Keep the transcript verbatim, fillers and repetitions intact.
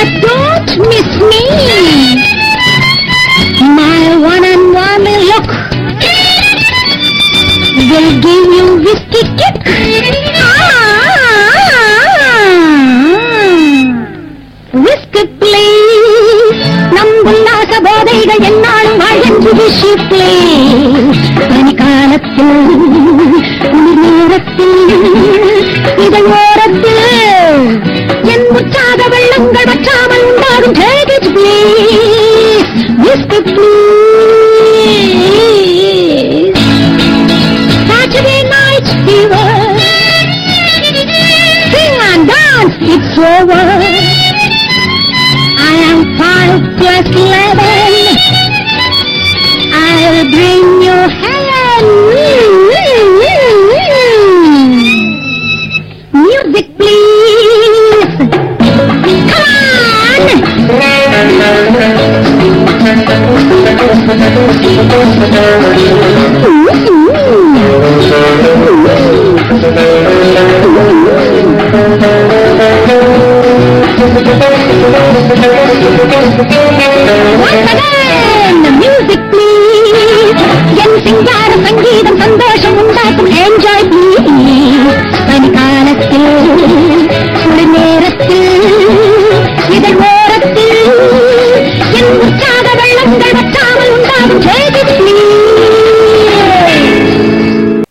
but don't miss me. My one-on-one look will give you whiskey kick. Whiskey please. நம்புல்லாச போதைகள் என்னாலும் வாழ்ந்து Vichy please. பனிக்காலத்தில் குளிர் நேரத்தில் இதழ் ஓரத்தில் என் உற்சாக வெள்ளங்கள் வற்றாமல் உண்டாகும் take it please. Whiskey please. Saturday night fever. Sing and dance, it's over. I am five plus eleven. I'll bring you heaven. Music please. Come on.